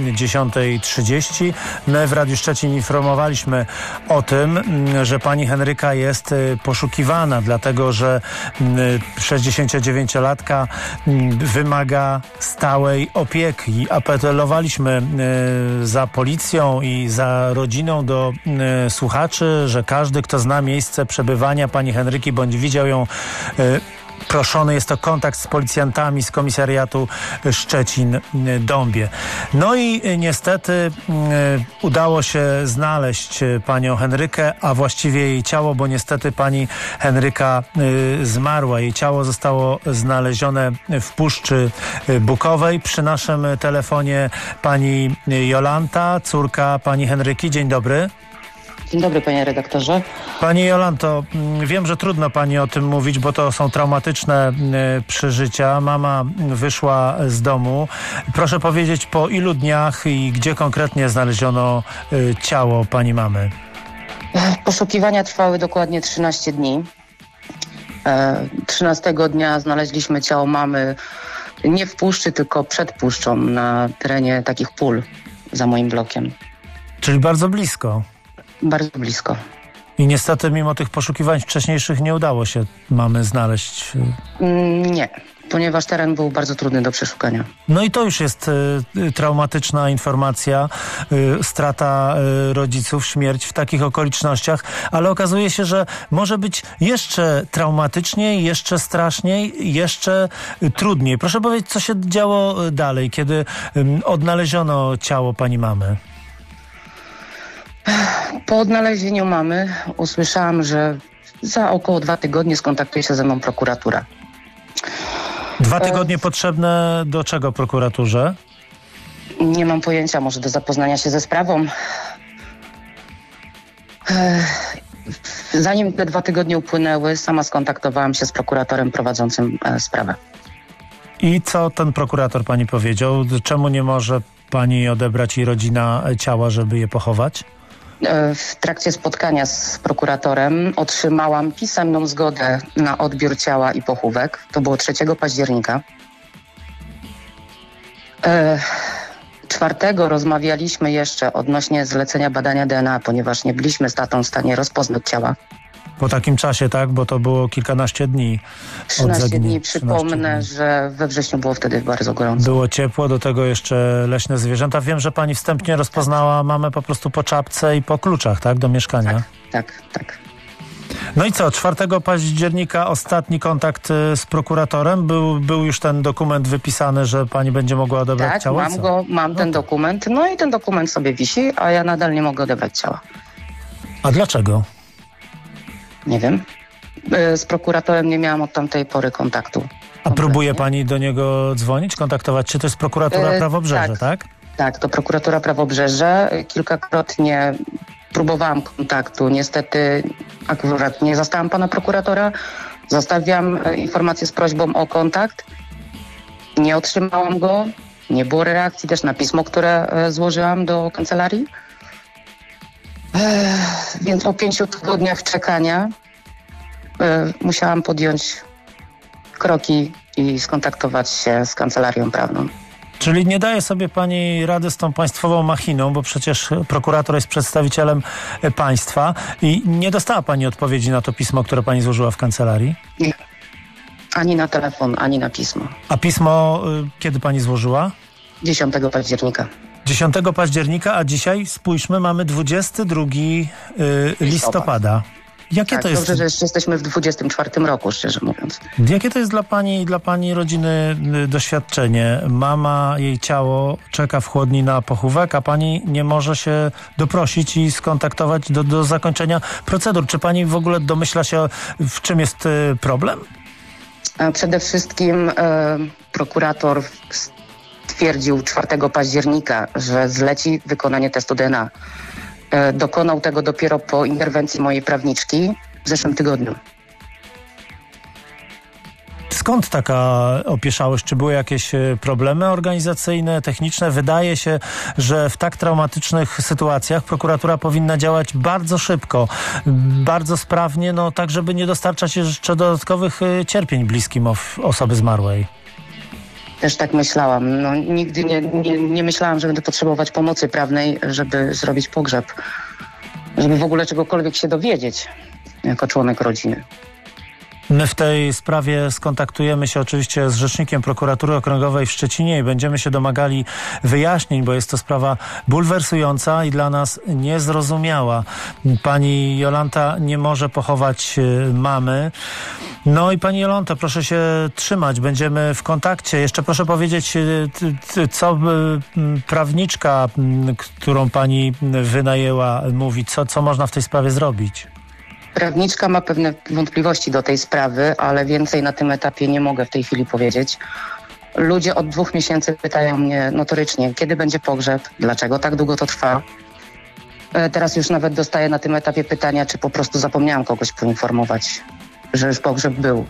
10:30. My w Radiu Szczecin informowaliśmy o tym, że pani Henryka jest poszukiwana, dlatego że 69-latka wymaga stałej opieki. Apelowaliśmy za policją i za rodziną do słuchaczy, że każdy, kto zna miejsce przebywania pani Henryki bądź widział ją, proszony jest o kontakt z policjantami z komisariatu Szczecin-Dąbie. No i niestety udało się znaleźć panią Henrykę, a właściwie jej ciało, bo niestety pani Henryka zmarła. Jej ciało zostało znalezione w Puszczy Bukowej. Przy naszym telefonie pani Jolanta, córka pani Henryki. Dzień dobry. Dzień dobry, panie redaktorze. Pani Jolanto, wiem, że trudno pani o tym mówić, bo to są traumatyczne przeżycia. Mama wyszła z domu. Proszę powiedzieć, po ilu dniach i gdzie konkretnie znaleziono ciało pani mamy? Poszukiwania trwały dokładnie 13 dni. 13 dnia znaleźliśmy ciało mamy nie w puszczy, tylko przed puszczą, na terenie takich pól za moim blokiem. Czyli bardzo blisko. Bardzo blisko. I niestety mimo tych poszukiwań wcześniejszych nie udało się mamy znaleźć. ponieważ teren był bardzo trudny do przeszukania. No i to już jest traumatyczna informacja, strata rodziców, śmierć w takich okolicznościach, ale okazuje się, że może być jeszcze traumatyczniej, jeszcze straszniej, jeszcze trudniej. Proszę powiedzieć, co się działo dalej, kiedy odnaleziono ciało pani mamy? Po odnalezieniu mamy usłyszałam, że za około 2 tygodnie skontaktuje się ze mną prokuratura. 2 tygodnie potrzebne do czego prokuraturze? Nie mam pojęcia, może do zapoznania się ze sprawą. Zanim te 2 tygodnie upłynęły, sama skontaktowałam się z prokuratorem prowadzącym sprawę. I co ten prokurator pani powiedział? Czemu nie może pani odebrać jej rodzina ciała, żeby je pochować? W trakcie spotkania z prokuratorem otrzymałam pisemną zgodę na odbiór ciała i pochówek. To było 3 października. 4 rozmawialiśmy jeszcze odnośnie zlecenia badania DNA, ponieważ nie byliśmy z tatą w stanie rozpoznać ciała. Po takim czasie, tak? Bo to było kilkanaście dni. 13 dni. Przypomnę, że we wrześniu było wtedy bardzo gorąco. Było ciepło, do tego jeszcze leśne zwierzęta. Wiem, że pani wstępnie rozpoznała mamę po prostu po czapce i po kluczach, tak? Do mieszkania. Tak. No i co? 4 października ostatni kontakt z prokuratorem. Był już ten dokument wypisany, że pani będzie mogła odebrać ciało? Mam ten dokument. No i ten dokument sobie wisi, a ja nadal nie mogę odebrać ciała. A dlaczego? Nie wiem. Z prokuratorem nie miałam od tamtej pory kontaktu. A próbuje pani do niego dzwonić, kontaktować się? To jest prokuratura Prawobrzeże, tak? Tak, to prokuratura Prawobrzeże. Kilkakrotnie próbowałam kontaktu. Niestety akurat nie zastałam pana prokuratora. Zostawiam informację z prośbą o kontakt. Nie otrzymałam go. Nie było reakcji też na pismo, które złożyłam do kancelarii. Więc po 5 tygodniach czekania musiałam podjąć kroki i skontaktować się z kancelarią prawną. Czyli nie daje sobie pani rady z tą państwową machiną, bo przecież prokurator jest przedstawicielem państwa i nie dostała pani odpowiedzi na to pismo, które pani złożyła w kancelarii? Nie. Ani na telefon, ani na pismo. A pismo kiedy pani złożyła? 10 października. 10 października, a dzisiaj, spójrzmy, mamy 22 listopada. Jakie to jest? Dobrze, że jeszcze jesteśmy w 24 roku, szczerze mówiąc. Jakie to jest dla pani rodziny doświadczenie? Mama, jej ciało czeka w chłodni na pochówek, a pani nie może się doprosić i skontaktować do zakończenia procedur. Czy pani w ogóle domyśla się, w czym jest problem? Przede wszystkim prokurator stwierdził 4 października, że zleci wykonanie testu DNA. Dokonał tego dopiero po interwencji mojej prawniczki w zeszłym tygodniu. Skąd taka opieszałość? Czy były jakieś problemy organizacyjne, techniczne? Wydaje się, że w tak traumatycznych sytuacjach prokuratura powinna działać bardzo szybko, bardzo sprawnie, no tak, żeby nie dostarczać jeszcze dodatkowych cierpień bliskim osoby zmarłej. Też tak myślałam. No, nigdy nie myślałam, że będę potrzebować pomocy prawnej, żeby zrobić pogrzeb. Żeby w ogóle czegokolwiek się dowiedzieć jako członek rodziny. My w tej sprawie skontaktujemy się oczywiście z rzecznikiem Prokuratury Okręgowej w Szczecinie i będziemy się domagali wyjaśnień, bo jest to sprawa bulwersująca i dla nas niezrozumiała. Pani Jolanta nie może pochować mamy. No i pani Jolanta, proszę się trzymać, będziemy w kontakcie. Jeszcze proszę powiedzieć, co prawniczka, którą pani wynajęła, mówi, co można w tej sprawie zrobić? Prawniczka ma pewne wątpliwości do tej sprawy, ale więcej na tym etapie nie mogę w tej chwili powiedzieć. Ludzie od 2 miesięcy pytają mnie notorycznie, kiedy będzie pogrzeb, dlaczego tak długo to trwa. Teraz już nawet dostaję na tym etapie pytania, czy po prostu zapomniałam kogoś poinformować, że już pogrzeb był.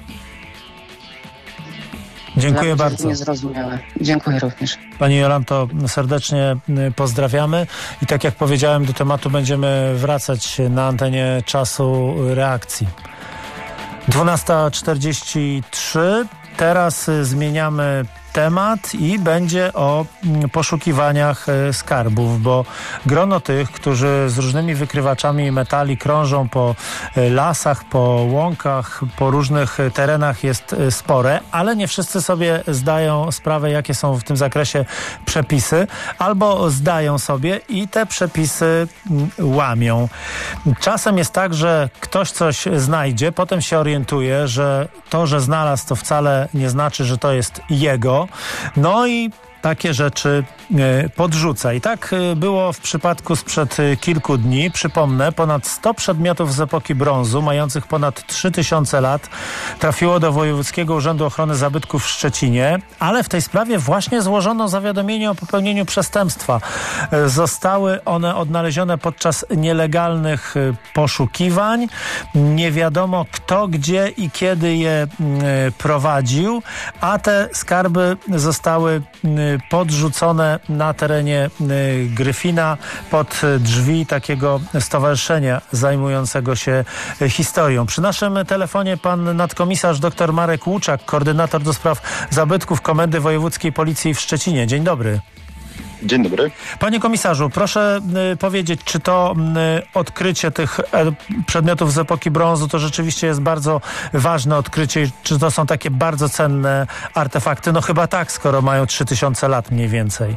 Dziękuję bardzo. Niezrozumiałe. Dziękuję również. Pani Jolanto, serdecznie pozdrawiamy i tak jak powiedziałem, do tematu będziemy wracać na antenie Czasu Reakcji. 12:43. Teraz zmieniamy temat i będzie o poszukiwaniach skarbów, bo grono tych, którzy z różnymi wykrywaczami metali krążą po lasach, po łąkach, po różnych terenach jest spore, ale nie wszyscy sobie zdają sprawę, jakie są w tym zakresie przepisy, albo zdają sobie i te przepisy łamią. Czasem jest tak, że ktoś coś znajdzie, potem się orientuje, że to, że znalazł, to wcale nie znaczy, że to jest jego. No i takie rzeczy podrzuca. I tak było w przypadku sprzed kilku dni. Przypomnę, ponad 100 przedmiotów z epoki brązu, mających ponad 3000 lat, trafiło do Wojewódzkiego Urzędu Ochrony Zabytków w Szczecinie, ale w tej sprawie właśnie złożono zawiadomienie o popełnieniu przestępstwa. Zostały one odnalezione podczas nielegalnych poszukiwań. Nie wiadomo kto, gdzie i kiedy je prowadził, a te skarby zostały podrzucone na terenie Gryfina pod drzwi takiego stowarzyszenia zajmującego się historią. Przy naszym telefonie pan nadkomisarz dr Marek Łuczak, koordynator do spraw zabytków Komendy Wojewódzkiej Policji w Szczecinie. Dzień dobry. Dzień dobry. Panie komisarzu, proszę powiedzieć, czy to odkrycie tych przedmiotów z epoki brązu to rzeczywiście jest bardzo ważne odkrycie? Czy to są takie bardzo cenne artefakty? No chyba tak, skoro mają 3000 lat mniej więcej.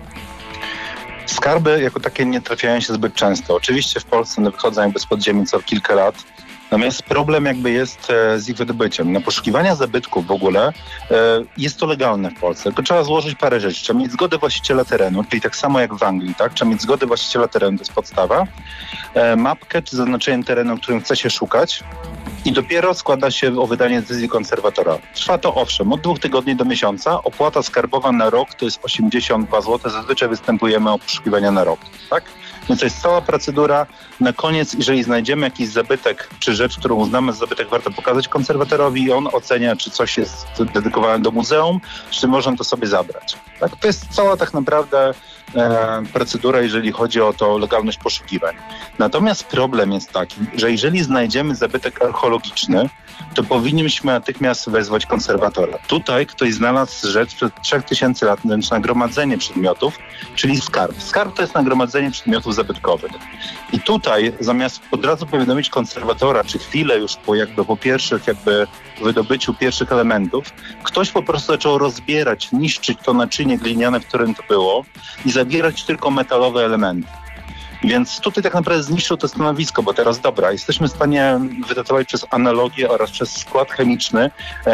Skarby jako takie nie trafiają się zbyt często. Oczywiście w Polsce one wychodzą jakby z podziemi co kilka lat. Natomiast problem jakby jest z ich wydobyciem. Na poszukiwania zabytków w ogóle jest to legalne w Polsce, tylko trzeba złożyć parę rzeczy. Trzeba mieć zgodę właściciela terenu, czyli tak samo jak w Anglii, tak? Trzeba mieć zgodę właściciela terenu, to jest podstawa. Mapkę czy zaznaczenie terenu, którym chce się szukać. I dopiero składa się o wydanie decyzji konserwatora. Trwa to owszem od 2 tygodni do miesiąca. Opłata skarbowa na rok to jest 82 zł. Zazwyczaj występujemy o poszukiwania na rok, tak? Więc to jest cała procedura. Na koniec, jeżeli znajdziemy jakiś zabytek, czy rzecz, którą uznamy za zabytek, warto pokazać konserwatorowi i on ocenia, czy coś jest dedykowane do muzeum, czy można to sobie zabrać. Tak? To jest cała tak naprawdę procedura, jeżeli chodzi o to legalność poszukiwań. Natomiast problem jest taki, że jeżeli znajdziemy zabytek archeologiczny, to powinniśmy natychmiast wezwać konserwatora. Tutaj ktoś znalazł rzecz sprzed 3000 lat, wręcz nagromadzenie przedmiotów, czyli skarb. Skarb to jest nagromadzenie przedmiotów zabytkowych. I tutaj zamiast od razu powiadomić konserwatora, czy chwilę już po pierwszych wydobyciu pierwszych elementów, ktoś po prostu zaczął rozbierać, niszczyć to naczynie gliniane, w którym to było i zabierać tylko metalowe elementy. Więc tutaj tak naprawdę zniszczył to stanowisko, bo teraz dobra, jesteśmy w stanie wydawać przez analogię oraz przez skład chemiczny,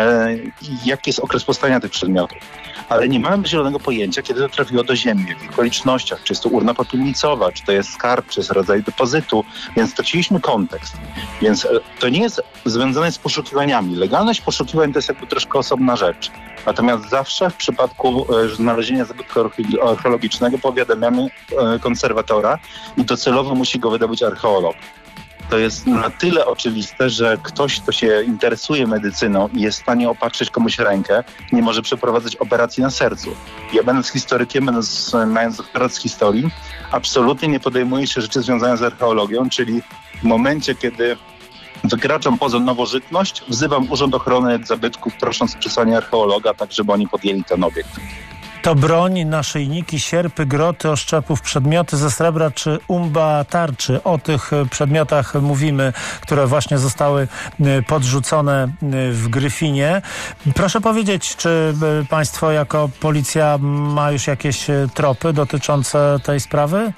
jaki jest okres powstania tych przedmiotów. Ale nie mamy zielonego pojęcia, kiedy to trafiło do ziemi, w jakich okolicznościach, czy jest to urna popielnicowa, czy to jest skarb, czy jest rodzaj depozytu, więc straciliśmy kontekst. Więc to nie jest związane z poszukiwaniami. Legalność poszukiwań to jest jakby troszkę osobna rzecz. Natomiast zawsze w przypadku znalezienia zabytku archeologicznego powiadamiamy konserwatora i docelowo musi go wydobyć archeolog. To jest na tyle oczywiste, że ktoś, kto się interesuje medycyną i jest w stanie opatrzyć komuś rękę, nie może przeprowadzać operacji na sercu. Ja będąc historykiem, mając doktorat z historii, absolutnie nie podejmuję się rzeczy związanych z archeologią, czyli w momencie, kiedy wykraczam poza nowożytność, wzywam Urząd Ochrony Zabytków, prosząc o przesłanie archeologa, tak żeby oni podjęli ten obiekt. To broń, naszyjniki, sierpy, groty, oszczepów, przedmioty ze srebra czy umba tarczy. O tych przedmiotach mówimy, które właśnie zostały podrzucone w Gryfinie. Proszę powiedzieć, czy państwo jako policja ma już jakieś tropy dotyczące tej sprawy?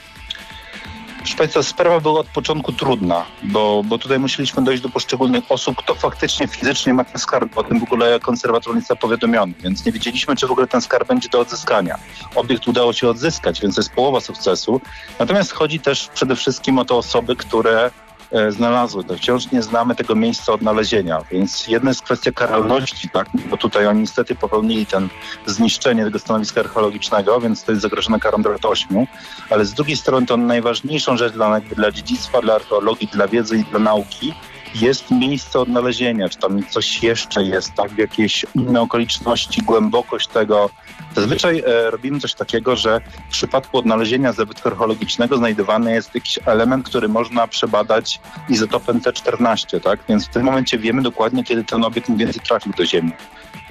Proszę Państwa, sprawa była od początku trudna, bo tutaj musieliśmy dojść do poszczególnych osób, kto faktycznie fizycznie ma ten skarb. O tym w ogóle konserwator nie został powiadomiony, więc nie wiedzieliśmy, czy w ogóle ten skarb będzie do odzyskania. Obiekt udało się odzyskać, więc to jest połowa sukcesu. Natomiast chodzi też przede wszystkim o te osoby, które znalazły to. Wciąż nie znamy tego miejsca odnalezienia, więc jedna jest kwestia karalności, tak? Bo tutaj oni niestety popełnili zniszczenie tego stanowiska archeologicznego, więc to jest zagrożone karą do lat 8, ale z drugiej strony to najważniejszą rzecz dla dziedzictwa, dla archeologii, dla wiedzy i dla nauki jest miejsce odnalezienia, czy tam coś jeszcze jest, tak, jakieś inne okoliczności, głębokość tego. Zazwyczaj robimy coś takiego, że w przypadku odnalezienia zabytku archeologicznego znajdowany jest jakiś element, który można przebadać izotopem T14, tak? Więc w tym momencie wiemy dokładnie, kiedy ten obiekt mniej więcej trafił do ziemi.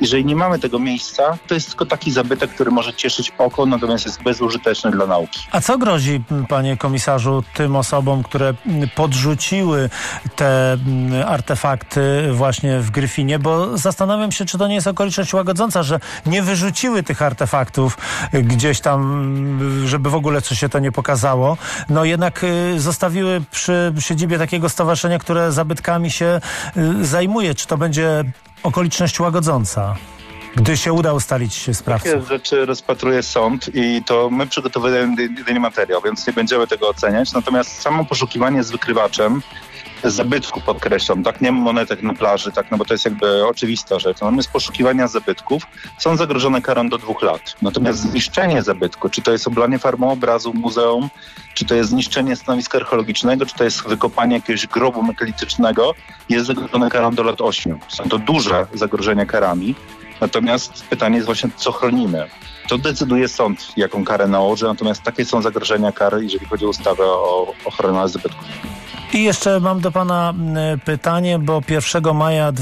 Jeżeli nie mamy tego miejsca, to jest tylko taki zabytek, który może cieszyć oko, natomiast jest bezużyteczny dla nauki. A co grozi, panie komisarzu, tym osobom, które podrzuciły te artefakty właśnie w Gryfinie? Bo zastanawiam się, czy to nie jest okoliczność łagodząca, że nie wyrzuciły tych artefaktów gdzieś tam, żeby w ogóle coś się to nie pokazało. No jednak zostawiły przy siedzibie takiego stowarzyszenia, które zabytkami się zajmuje. Czy to będzie okoliczność łagodząca, gdy się uda ustalić sprawcę? Takie rzeczy rozpatruje sąd i to my przygotowujemy jedynie materiał, więc nie będziemy tego oceniać. Natomiast samo poszukiwanie z wykrywaczem zabytku, podkreślam, tak, nie monetek na plaży, tak, no bo to jest jakby oczywista rzecz. Natomiast poszukiwania zabytków są zagrożone karą do 2 lat. Natomiast zniszczenie zabytku, czy to jest oblanie formą obrazu muzeum, czy to jest zniszczenie stanowiska archeologicznego, czy to jest wykopanie jakiegoś grobu megalitycznego, jest zagrożone karą do lat 8. Są to duże zagrożenia karami. Natomiast pytanie jest właśnie, co chronimy. To decyduje sąd, jaką karę nałoży, natomiast takie są zagrożenia kary, jeżeli chodzi o ustawę o ochronę zabytków. I jeszcze mam do pana pytanie, bo 1 maja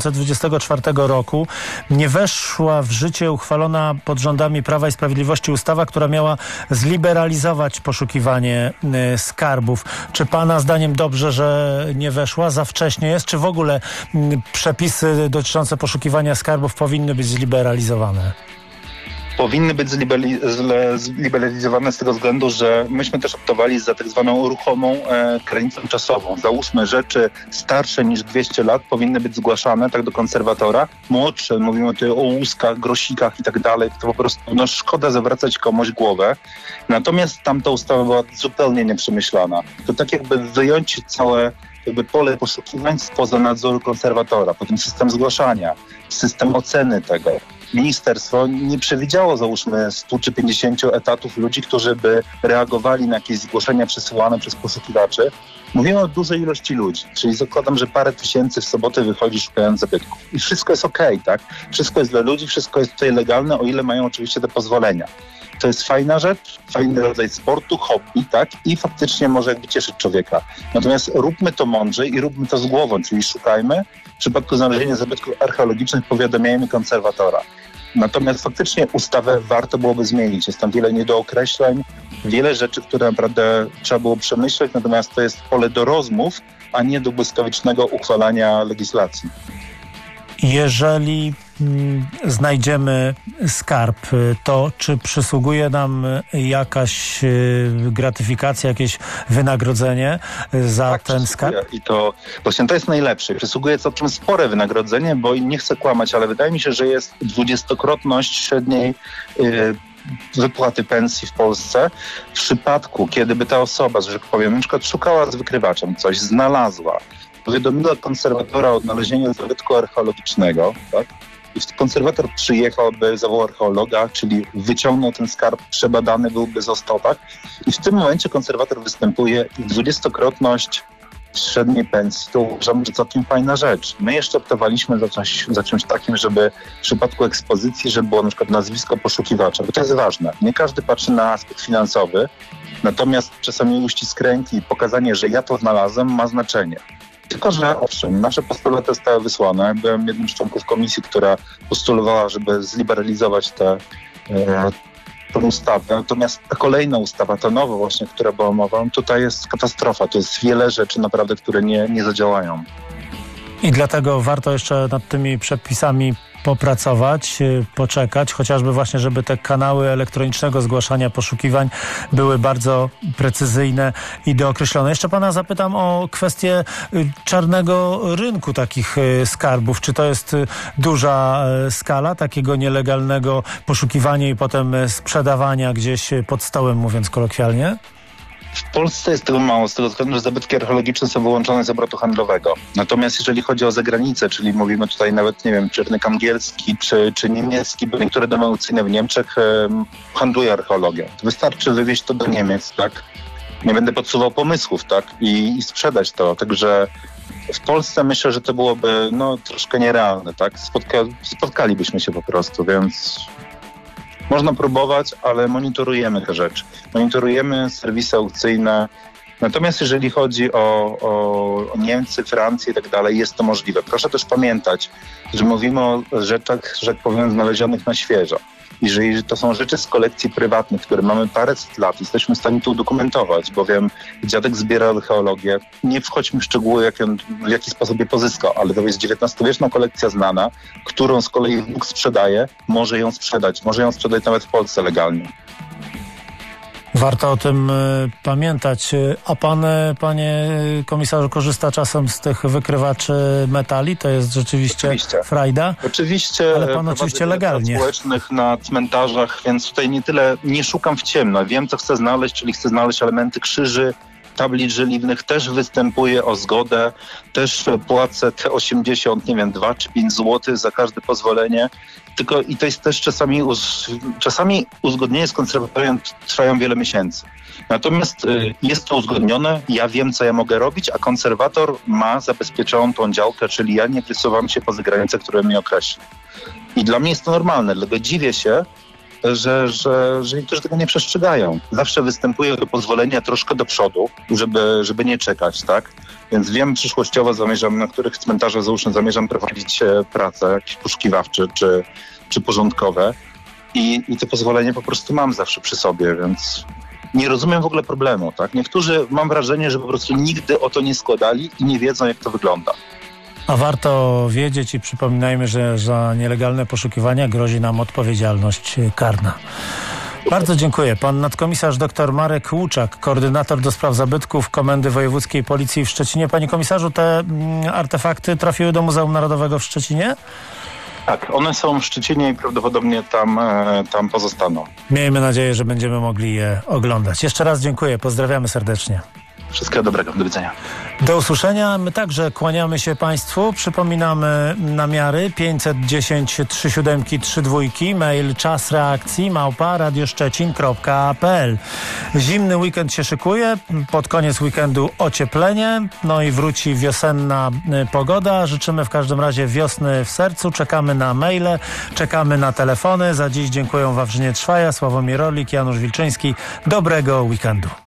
2024 roku nie weszła w życie uchwalona pod rządami Prawa i Sprawiedliwości ustawa, która miała zliberalizować poszukiwanie skarbów. Czy pana zdaniem dobrze, że nie weszła? Za wcześnie jest? Czy w ogóle przepisy dotyczące poszukiwania skarbów powinny być zliberalizowane? Powinny być zliberalizowane z tego względu, że myśmy też optowali za tak zwaną ruchomą granicą czasową. Załóżmy, rzeczy starsze niż 200 lat powinny być zgłaszane tak do konserwatora. Młodsze, mówimy tutaj o łuskach, grosikach i tak dalej, to po prostu szkoda zawracać komuś głowę. Natomiast tamta ustawa była zupełnie nieprzemyślana. To tak jakby wyjąć całe pole poszukiwań spoza nadzoru konserwatora, potem system zgłaszania, system oceny tego. Ministerstwo nie przewidziało, załóżmy, 100 czy 50 etatów ludzi, którzy by reagowali na jakieś zgłoszenia przesyłane przez poszukiwaczy. Mówimy o dużej ilości ludzi, czyli zakładam, że parę tysięcy w sobotę wychodzi szukając zabytków. I wszystko jest okej, tak? Wszystko jest dla ludzi, wszystko jest tutaj legalne, o ile mają oczywiście te pozwolenia. To jest fajna rzecz, fajny rodzaj sportu, hobby, tak? I faktycznie może jakby cieszyć człowieka. Natomiast róbmy to mądrzej i róbmy to z głową, czyli szukajmy. W przypadku znalezienia zabytków archeologicznych powiadamiajmy konserwatora. Natomiast faktycznie ustawę warto byłoby zmienić. Jest tam wiele niedookreśleń, wiele rzeczy, które naprawdę trzeba było przemyśleć, natomiast to jest pole do rozmów, a nie do błyskawicznego uchwalania legislacji. Jeżeli znajdziemy skarb, to czy przysługuje nam jakaś gratyfikacja, jakieś wynagrodzenie za ten skarb? I to właśnie to jest najlepsze. Przysługuje całkiem spore wynagrodzenie, bo nie chcę kłamać, ale wydaje mi się, że jest 20-krotność średniej wypłaty pensji w Polsce. W przypadku, kiedy by ta osoba, że tak powiem, na przykład szukała z wykrywaczem coś, znalazła, powiadomiła konserwatora o odnalezieniu zabytku archeologicznego, tak? I konserwator przyjechałby, zawołał archeologa, czyli wyciągnął ten skarb, przebadany byłby, został, tak? I w tym momencie konserwator występuje i 20-krotność średniej pensji, to uważam, że całkiem fajna rzecz. My jeszcze optowaliśmy za czymś takim, żeby w przypadku ekspozycji, żeby było na przykład nazwisko poszukiwacza, bo to jest ważne. Nie każdy patrzy na aspekt finansowy, natomiast czasami uścisk ręki i pokazanie, że ja to znalazłem, ma znaczenie. Tylko że owszem, nasze postulaty zostały wysłane. Byłem jednym z członków komisji, która postulowała, żeby zliberalizować tę ustawę. Natomiast ta kolejna ustawa, ta nowa właśnie, która była mową, tutaj jest katastrofa. To jest wiele rzeczy naprawdę, które nie zadziałają. I dlatego warto jeszcze nad tymi przepisami popracować, poczekać, chociażby właśnie, żeby te kanały elektronicznego zgłaszania poszukiwań były bardzo precyzyjne i dookreślone. Jeszcze pana zapytam o kwestię czarnego rynku takich skarbów. Czy to jest duża skala takiego nielegalnego poszukiwania i potem sprzedawania gdzieś pod stołem, mówiąc kolokwialnie? W Polsce jest tego mało, z tego względu, że zabytki archeologiczne są wyłączone z obrotu handlowego. Natomiast jeżeli chodzi o zagranicę, czyli mówimy tutaj nawet, nie wiem, czy rynek angielski, czy niemiecki, bo niektóre domy aukcyjne w Niemczech handluje archeologią. Wystarczy wywieźć to do Niemiec, tak? Nie będę podsuwał pomysłów, tak? I sprzedać to. Także w Polsce myślę, że to byłoby troszkę nierealne, tak? Spotkalibyśmy się po prostu, więc można próbować, ale monitorujemy te rzeczy. Monitorujemy serwisy aukcyjne, Natomiast jeżeli chodzi o Niemcy, Francję i tak dalej, jest to możliwe. Proszę też pamiętać, że mówimy o rzeczach, że tak powiem, znalezionych na świeżo. Jeżeli to są rzeczy z kolekcji prywatnych, które mamy paręset lat, jesteśmy w stanie to udokumentować, bowiem dziadek zbiera archeologię. Nie wchodźmy w szczegóły, w jaki sposób je pozyskał, ale to jest XIX-wieczna kolekcja znana, którą z kolei wnuk sprzedaje, może ją sprzedać nawet w Polsce legalnie. Warto o tym pamiętać. A pan, panie komisarzu, korzysta czasem z tych wykrywaczy metali? To jest rzeczywiście frajda? Oczywiście. Ale pan oczywiście legalnie. Społecznych na cmentarzach, więc tutaj nie szukam w ciemno. Wiem, co chcę znaleźć, czyli chcę znaleźć elementy krzyży, tablic żeliwnych, też występuję o zgodę, też płacę te 2 czy 5 zł za każde pozwolenie. I to jest też czasami uzgodnienie z konserwatorem trwają wiele miesięcy. Natomiast jest to uzgodnione, ja wiem, co ja mogę robić, a konserwator ma zabezpieczoną tą działkę, czyli ja nie wysuwam się poza granice, które mi określi. I dla mnie jest to normalne, dlatego dziwię się, że niektórzy tego nie przestrzegają. Zawsze występuje do pozwolenia troszkę do przodu, żeby nie czekać, tak? Więc wiem, przyszłościowo na których cmentarzach zamierzam prowadzić prace jakieś poszukiwawcze czy porządkowe i te pozwolenie po prostu mam zawsze przy sobie, więc nie rozumiem w ogóle problemu, tak? Niektórzy, mam wrażenie, że po prostu nigdy o to nie składali i nie wiedzą, jak to wygląda. A warto wiedzieć i przypominajmy, że za nielegalne poszukiwania grozi nam odpowiedzialność karna. Bardzo dziękuję. Pan nadkomisarz dr Marek Łuczak, koordynator do spraw zabytków Komendy Wojewódzkiej Policji w Szczecinie. Panie komisarzu, te artefakty trafiły do Muzeum Narodowego w Szczecinie? Tak, one są w Szczecinie i prawdopodobnie tam pozostaną. Miejmy nadzieję, że będziemy mogli je oglądać. Jeszcze raz dziękuję. Pozdrawiamy serdecznie. Wszystkiego dobrego. Do widzenia. Do usłyszenia. My także kłaniamy się Państwu. Przypominamy namiary 510 37 32, mail czas reakcji @radioszczecin.pl. Zimny weekend się szykuje. Pod koniec weekendu ocieplenie. No i wróci wiosenna pogoda. Życzymy w każdym razie wiosny w sercu. Czekamy na maile, czekamy na telefony. Za dziś dziękuję Wawrzyniec Szwaja, Sławomir Orlik, Janusz Wilczyński. Dobrego weekendu.